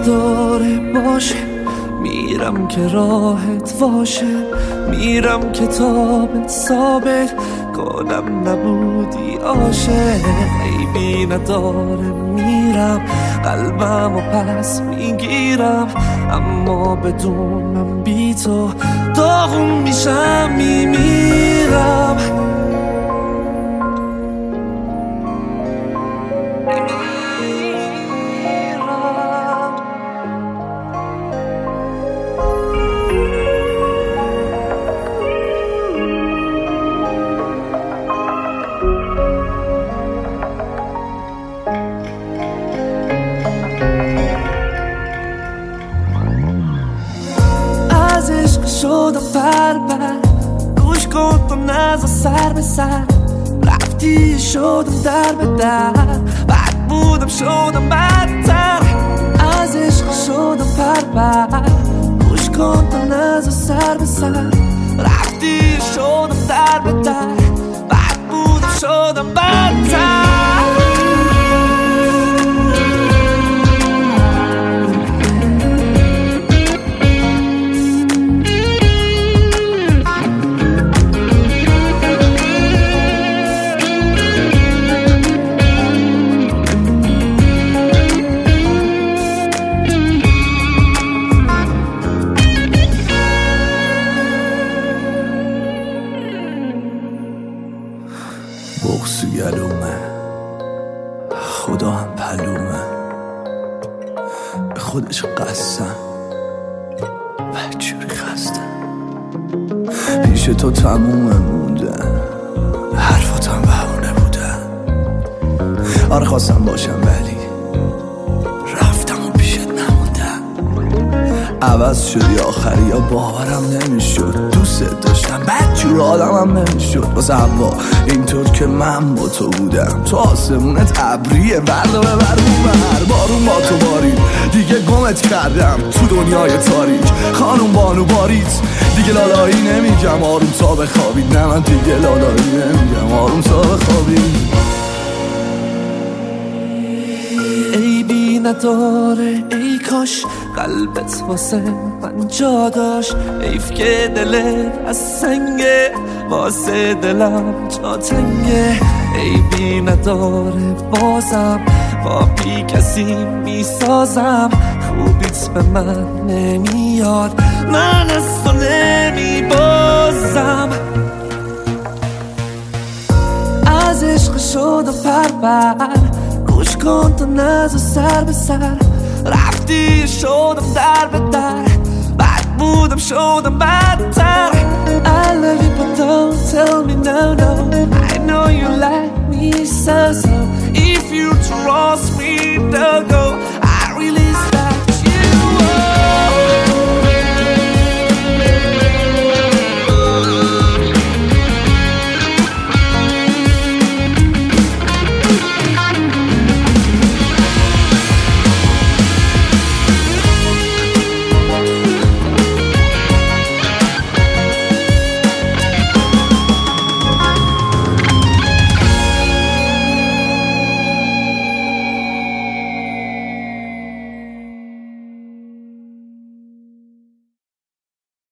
نداره باشه، میرم که راحت باشه، میرم کتابت ثابت کنم نبودی عاشق. عیبی نداره میرم قلبم و پس میگیرم، اما بدونم بی تو داغون میشم میمیرم. از عشق شدم بربر، گوش کن تو نزا سر به سر، رفتی شدم در به در، بد بودم شدم بدتر. از عشق شدم بربر، گوش کن تو نزا سر به سر، رفتی شدم در به در، بد بودم شدم بدتر. بغض گلومه، خدا هم پلومه، به خودش قسم بدجوری خستم. پیش تو تمومه موندن، حرفاتم بهونه بودن. آره خواستم باشم ولی رفتم و پیشت نموندم. عوض شدی آخری یا باورم نمیشد، دوست داشتم بدجور آدمم نمیشد. واسه هوا اینطور که من با تو بودم، تو آسمونت ابریه بردو ببر هر بارون با تو بارید. دیگه گمت کردم تو دنیای تاریک، خانوم بانو باریت. دیگه لالایی نمیگم آروم تا بخوابید، نه من دیگه لالایی نمیگم آروم تا بخوابید. عیبی نداره ای کاش قلبت واسه من جا داشت، حیف که دلت از سنگه واسه دلم جا تنگه. عیبی نداره بازم با بی کسی میسازم، خوبیت به من نمیاد من از تو نمیبازم. از عشق شدم پربر، گوش کن تو نزا سر به سر، رفتی شدم در به در، بد بودم شدم بدتر. I love you but don't tell me no no, I know you like me so so. If you trust me don't go